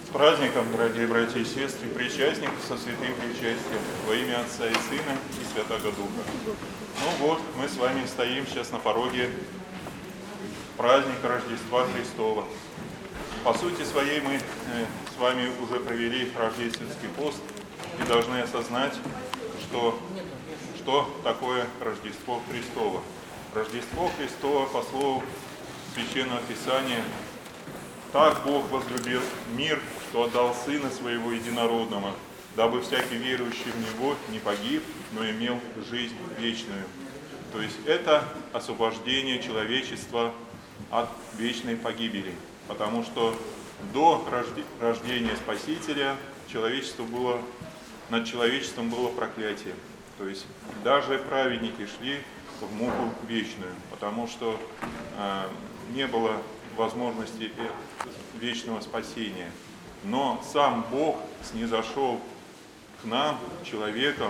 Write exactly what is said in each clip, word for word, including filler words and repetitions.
С праздником, дорогие братья и сестры, причастников со святым причастием во имя Отца и Сына и Святаго Духа. Ну вот, мы с вами стоим сейчас на пороге праздника Рождества Христова. По сути своей мы э, с вами уже провели рождественский пост и должны осознать, что, что такое Рождество Христово. Рождество Христово, по слову Священного Писания, так Бог возлюбил мир, что отдал Сына Своего Единородного, дабы всякий верующий в Него не погиб, но имел жизнь вечную. То есть это освобождение человечества от вечной погибели. Потому что до рождения Спасителя человечество было, над человечеством было проклятие. То есть даже праведники шли в муку вечную, потому что э, не было возможности вечного спасения. Но сам Бог снизошел к нам, человеком.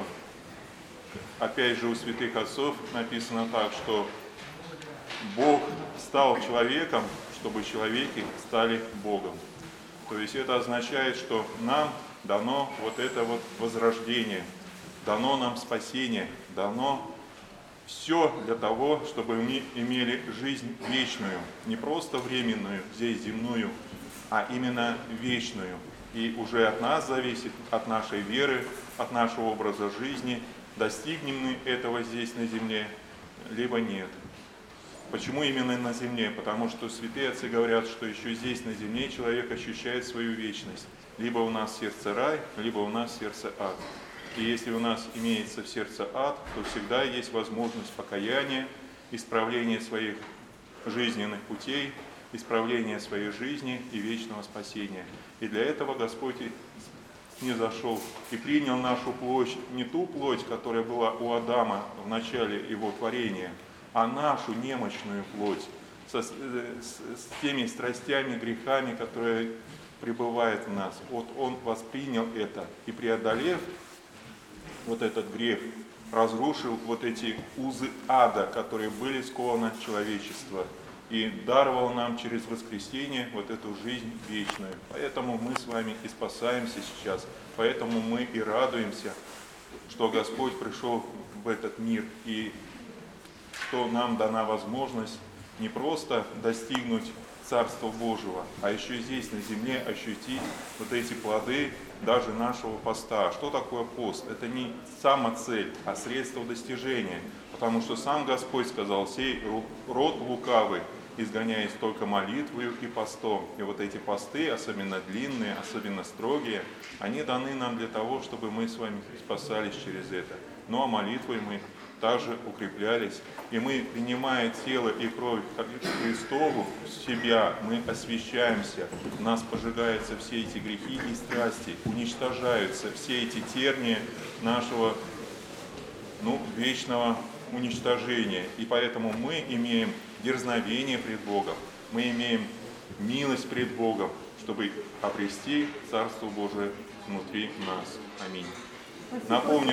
Опять же, у святых отцов написано так, что Бог стал человеком, чтобы человеки стали Богом. То есть это означает, что нам дано вот это вот возрождение, дано нам спасение, дано все для того, чтобы мы имели жизнь вечную, не просто временную, здесь земную, а именно вечную. И уже от нас зависит, от нашей веры, от нашего образа жизни, достигнем мы этого здесь на земле, либо нет. Почему именно на земле? Потому что святые отцы говорят, что еще здесь на земле человек ощущает свою вечность. Либо у нас в сердце рай, либо у нас в сердце ад. И если у нас имеется в сердце ад, то всегда есть возможность покаяния, исправления своих жизненных путей, исправления своей жизни и вечного спасения. И для этого Господь снизошел и принял нашу плоть, не ту плоть, которая была у Адама в начале его творения, а нашу немощную плоть со, с, с теми страстями, грехами, которые пребывают в нас. Вот Он воспринял это и, преодолев вот этот грех, разрушил вот эти узы ада, которые были скованы от человечества, и даровал нам через воскресение вот эту жизнь вечную. Поэтому мы с вами и спасаемся сейчас, поэтому мы и радуемся, что Господь пришел в этот мир, и что нам дана возможность не просто достигнуть Царства Божьего, а еще здесь на земле ощутить вот эти плоды даже нашего поста. Что такое пост? Это не сама цель, а средство достижения. Потому что сам Господь сказал: сей род лукавый изгоняясь только молитвою и постом. И вот эти посты, особенно длинные, особенно строгие, они даны нам для того, чтобы мы с вами спасались через это. Ну а молитвой мы также укреплялись. И мы, принимая тело и кровь Христову в себя, мы освящаемся, в нас пожигаются все эти грехи и страсти, уничтожаются все эти тернии нашего ну, вечного уничтожения. И поэтому мы имеем дерзновение пред Богом, мы имеем милость пред Богом, чтобы обрести Царство Божие внутри нас. Аминь. Напомню,